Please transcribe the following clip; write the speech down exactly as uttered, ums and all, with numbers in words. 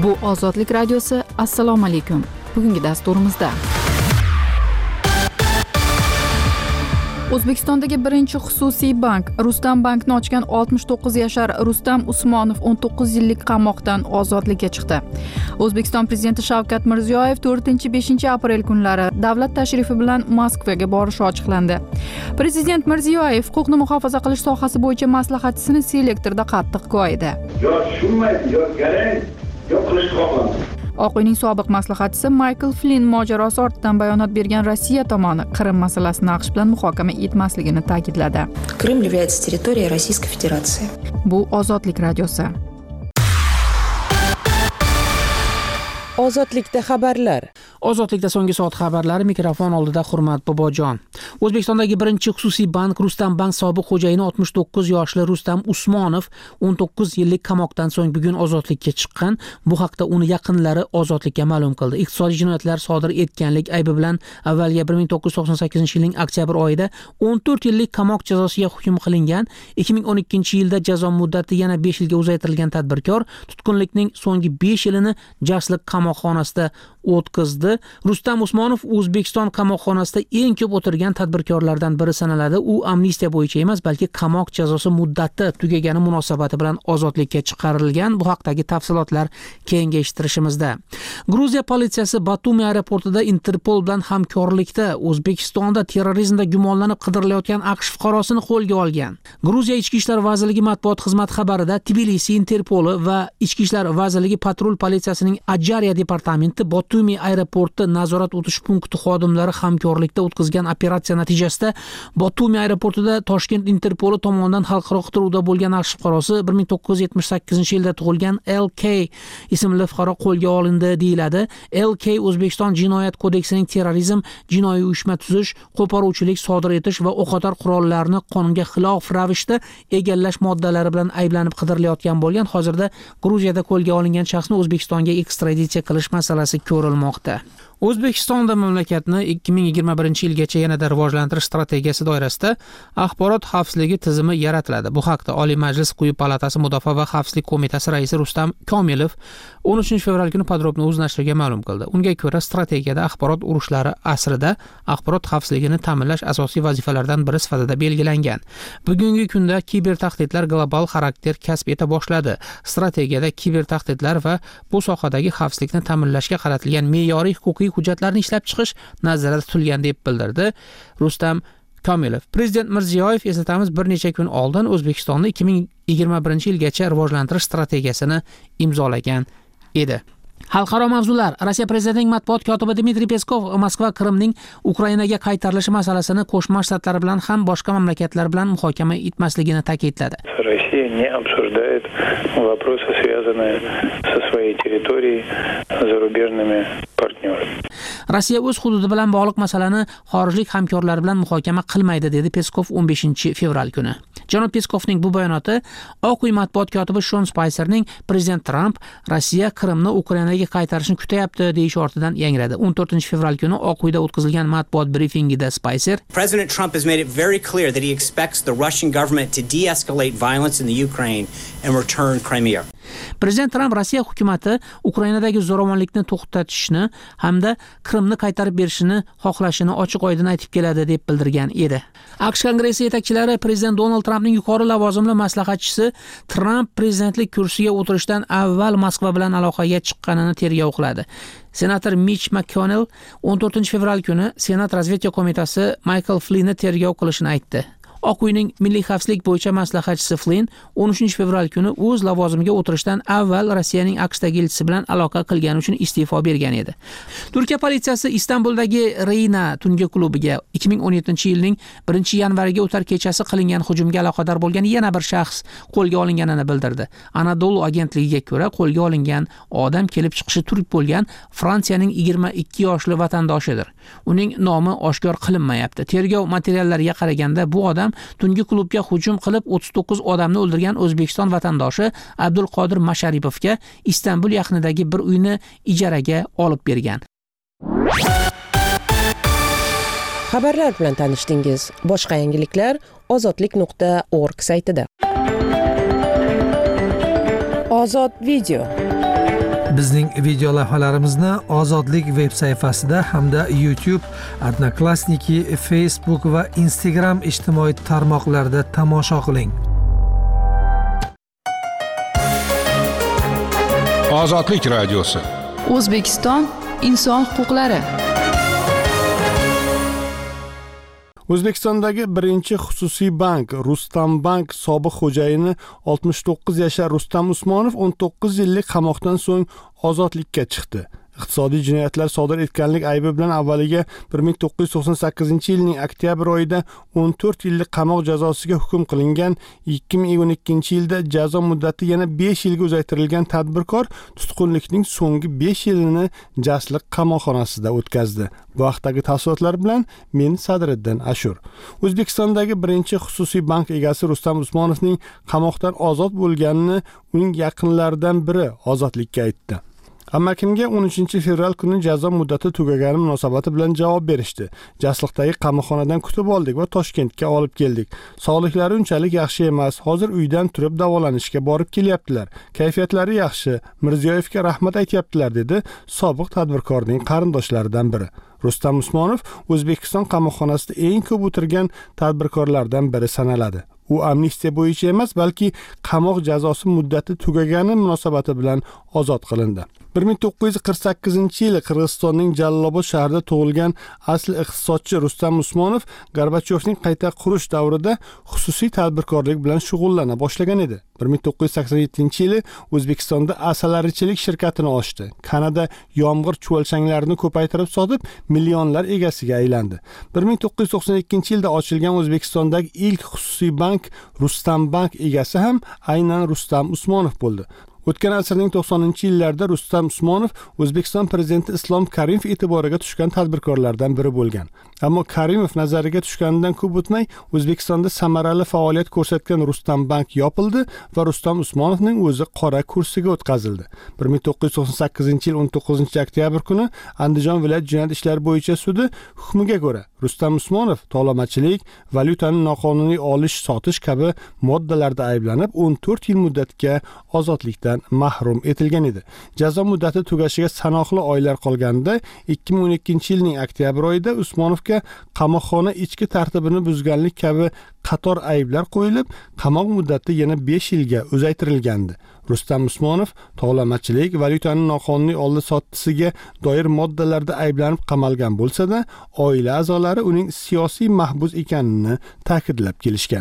Bu Ozodlik radiosi. Assalomu alaykum. Bugungi dasturimizda O'zbekistondagi birinchi xususiy bank Rustam bankni ochgan oltmish to'qqiz yashar Rustam Usmonov o'n to'qqiz yillik qamoqdan ozodlikka chiqdi. O'zbekiston prezidenti Shavkat Mirziyoyev to'rtinchi beshinchi aprel kunlari davlat tashrifi bilan Moskvaga borishi ochiqlandi. Prezident Mirziyoyev huquqni muhofaza qilish sohasi bo'yicha maslahatchisini selektorda qattiq koyidi. Yo tushunmaydi, yo garang, yo qilishni xohlamaydi. Oq uyning sobiq maslahatchisi Michael Flynn mojarosi ortidan bayonot bergan Rossiya tomoni Qrim masalasini AQSh bilan muhokama etmasligini ta'kidladi. Крым является территорией Российской Федерации. Bu Ozodlik radiosi. Ozodlikda xabarlar. Ozodlikda so'nggi soat xabarlari, mikrofon oldida Hurmat Bobojon. O'zbekistondagi birinchi xususiy bank Rustam bank sobiq xo'jayini oltmish to'qqiz yoshli Rustam Usmonov o'n to'qqiz yillik qamoqdan so'ng bugun ozodlikka chiqqan. Bu haqda uni yaqinlari ozodlikka ma'lum qildi. Iqtisodiy jinoyatlar sodir etganlik aybi bilan avvalga bir ming to'qqiz yuz to'qson sakkizinchi yilning oktyabr oyida o'n to'rt yillik qamoq jazosiga hukm qilingan. ikki ming o'n ikkinchi yilda jazo muddati yana besh yilga uzaytirilgan tadbirkor tutqunlikning so'nggi besh yilini Jarslik qamoqxonasida o'tkazdi. Rustam Usmonov O'zbekiston qamoqxonasida eng ko'p o'tirgan tadbirkorlardan biri sanaladi. U amnistiya bo'yicha emas, balki qamoq jazosi muddati tugagani munosabati bilan ozodlikka chiqarilgan. Bu haqdagi tafsilotlar keyingi eshittirishimizda. Gruziya politsiyasi Batumi aeroportida Interpol bilan hamkorlikda O'zbekistonda terrorizmda gumonlanib qidirilayotgan AQSh fuqarosini qo'lga olgan. Gruziya Ichki ishlar vazirligi matbuot xizmati xabarida Tbilisi Interpoli va Ichki ishlar vazirligi patrul politsiyasining Ajariya departamenti Batumi aeroporti nazorat o'tish punkti xodimlari hamkorlikda o'tkazgan operatsiya natijasida Batumi aeroportida Toshkent Interpoli tomonidan xalqaro qidiruvda bo'lgan AQSh fuqarosi bir ming to'qqiz yuz yetmish sakkizinchi yilda tug'ilgan L K ismli fuqaro qo'lga olindi deyiladi. L K O'zbekiston Jinoyat kodeksining terrorizm, jinoiy uyushma tuzish, qo'poruvchilik sodir etish va o'qotar qurollarni qonunga xilof ravishda egallash moddalari bilan ayblanib qidirilayotgan bo'lgan. Hozirda Gruziyada qo'lga olingan shaxsni O'zbekistonga ekstraditsiya qilish masalasi ko'rilmoqda. O'zbekistonda mamlakatni ikki ming yigirma birinchi yilgacha yanada rivojlantirish strategiyasi doirasida axborot xavfsizligi tizimi yaratiladi. Bu haqda Oliy Majlis Quyi palatasi Mudofaa va xavfsizlik qo'mitasi raisi Rustam Komilov o'n uchinchi fevral kuni Podrobni o'z nashriga ma'lum qildi. Unga ko'ra, strategiyada axborot urushlari asrida axborot xavfsizligini ta'minlash asosiy vazifalardan biri sifatida belgilangan. Bugungi kunda kiber tahdidlar global xarakter kasb eta boshladi. Strategiyada kiber tahdidlar va bu sohadagi xavfsizlikni ta'minlashga qaratilgan me'yoriy huquqiy hujjatlarni ishlab chiqish nazarda tutilgan deb bildirdi Rustam Komilov. Prezident Mirziyoyev, eslatamiz, bir necha kun oldin O'zbekistonni ikki ming yigirma birinchi yilgacha rivojlantirish strategiyasini imzolagan edi. Xalqaro mavzular. Rossiya prezidentining matbuot kotibi Dmitriy Peskov Moskva Qrimning Ukrainaga qaytarilishi masalasini Qo'shma Shtatlar bilan ham boshqa mamlakatlar bilan muhokama etmasligini ta'kidladi. Россия не обсуждает вопросы, связанные со своей территорией зарубежными партнерами. Rossiya o'z hududi bilan bog'liq masalani xorijlik hamkorlar bilan muhokama qilmaydi, dedi Peskov o'n beshinchi fevral kuni. Janob Peskovning bu bayonoti Oq uy matbuot kotibi Shon Spicerning prezident Trump Rossiya Qrimni Ukrainaga qaytarishni kutayapti deyish ortidan yangradi. o'n to'rtinchi fevral kuni Oq uyda o'tkazilgan matbuot brifingida Spicer President Trump has made it very clear that he expects the Russian government to de-escalate violence in the Ukraine and return Crimea. Prezident Trump Rossiya hukumatı Ukrainadagi zo'ravonlikni to'xtatishni hamda Qrimni qaytarib berishini xohlashini ochiq-oydin aytib keladi deb bildirgan edi. AQSh Kongressi yetakchilari prezident Donald Trampning yuqori lavozimli maslahatchisi Trump prezidentlik kursiga o'tirishdan avval Moskva bilan aloqaga chiqqanini tergov qiladi. Senator Mitch McConnell o'n to'rtinchi fevral kuni Senat razvedka qo'mitasi Michael Flynnni tergov qilishini aytdi. Oq uyning milliy xavfsizlik bo'yicha maslahatchisi Flynn o'n uchinchi fevral kuni o'z lavozimiga o'tirishdan avval Rossiyaning AQShdagi elchisi bilan aloqa qilgani uchun iste'fo bergan edi. Turkiya politsiyasi Istanbuldagi Reyna tungi klubiga ikki ming o'n yettinchi yilning birinchi yanvariga o'tar kechasi qilingan hujumga aloqador bo'lgan yana bir shaxs qo'lga olinganini bildirdi. Anadolu agentligiga ko'ra, qo'lga olingan odam kelib chiqishi turk bo'lgan Fransiyaning yigirma ikki yoshli vatandoshidir. Uning nomi oshkor qilinmayapti. Tergov materiallariga qaraganda bu odam tungi klubga hujum qilib o'ttiz to'qqiz odamni o'ldirgan O'zbekiston vatandoshi Abdulqodir Masharipovga Istanbul yaqinidagi bir uyni ijaraga olib bergan. Xabarlar bilan tanishdingiz. Boshqa yangiliklar ozodlik nuqta org saytida. Ozod video. Bizning video lavhalarimizni Ozodlik veb sayfasida hamda YouTube, Odnoklassniki, Facebook va Instagram ijtimoiy tarmoqlarida tomosha qiling. Ozodlik radiosi. O'zbekiston inson huquqlari. O'zbekistondagi birinchi xususiy bank Rustam Bank sobiq xo'jayini oltmish to'qqiz yashar Rustam Usmonov o'n to'qqiz yillik qamoqdan so'ng ozodlikka chiqdi. Iqtisodiy jinoyatlar sodir etganlik aybi bilan avvaliga bir ming to'qqiz yuz to'qson sakkizinchi yilning oktyabr oyida o'n to'rt yillik qamoq jazosiga hukm qilingan, ikki ming o'n ikkinchi yilda jazo muddati yana besh yilga uzaytirilgan tadbirkor tutqunlikning so'nggi besh yilini Jasliq qamoqxonasida o'tkazdi. Bu vaqtdagi tafsilotlar bilan men Sadriddin Ashur. O'zbekistondagi birinchi xususiy bank egasi Rustam Usmonovning qamoqdan ozod bo'lganini uning yaqinlaridan biri ozodlikka aytdi. Amakinga o'n uchinchi fevral kuni jazo muddati tugagani munosabati bilan javob berishdi. Jasliqdagi qamoqxonadan kutib oldik va Toshkentga olib keldik. Sog'liklari unchalik yaxshi emas. Hozir uydan turib davolanishga borib kelyaptilar. Kayfiyatlari yaxshi. Mirziyoyevga rahmat aytyaptilar, dedi sobiq tadbirkorning qarindoshlaridan biri. Rustam Usmonov O'zbekiston qamoqxonasida eng ko'p o'tirgan tadbirkorlardan biri sanaladi. U amnistiya bo'yicha emas, balki qamoq jazosi muddati tugagani munosabati bilan ozod qilindi. bir ming to'qqiz yuz qirq sakkizinchi yili Qirg'izistonning Jalolobod shahrida tug'ilgan asli iqtisodchi Rustam Usmonov Gorbachyovning qayta qurish davrida xususiy tadbirkorlik bilan shug'ullana boshlagan edi. bir ming to'qqiz yuz sakson yettinchi yili O'zbekistonda asalarichilik shirkatini ochdi. Kanada yomg'ir cho'lchanglarini ko'paytirib sotib, millionlar egasiga aylandi. bir ming to'qqiz yuz to'qson ikkinchi yilda ochilgan O'zbekistondagi ilk xususiy bank Rustam Bank egasi ham aynan Rustam Usmonov bo'ldi. O'tgan asrning to'qsoninchi yillarida Rustam Usmonov O'zbekiston prezidenti Islom Karimov e'tiboriga tushgan tadbirkorlardan biri bo'lgan. Ammo Karimov nazariga tushganidan ko'p o'tmay O'zbekistonda samarali faoliyat ko'rsatgan Rustam Bank yopildi va Rustam Usmonovning o'zi qora kursiga o'tkazildi. bir ming to'qqiz yuz to'qson sakkizinchi yil o'n to'qqizinchi oktyabr kuni Andijon viloyat jinoyat ishlari bo'yicha sudi hukmiga ko'ra Rustam Usmonov tovlamachilik, valyutani noqonuniy olish, sotish kabi moddalarda ayblanib o'n to'rt yil muddatga ozodlikdan mahrum etilgan edi. Jazo muddati tugashiga sanoqli oylar qolganida ikki ming o'n ikkinchi yilning oktyabr oyida Usmonovga qamoqxona ichki tartibini buzganlik kabi qator ayblar qo'yilib, qamoq muddati yana besh yilga uzaytirilgandi. Rustam Usmonov tovlamachilik, valyutaning noqonuniy oldi sotisiga doir moddalarda ayblanib qamalgan bo'lsa-da, oila a'zolari uning siyosiy mahbus ekanini ta'kidlab kelishgan.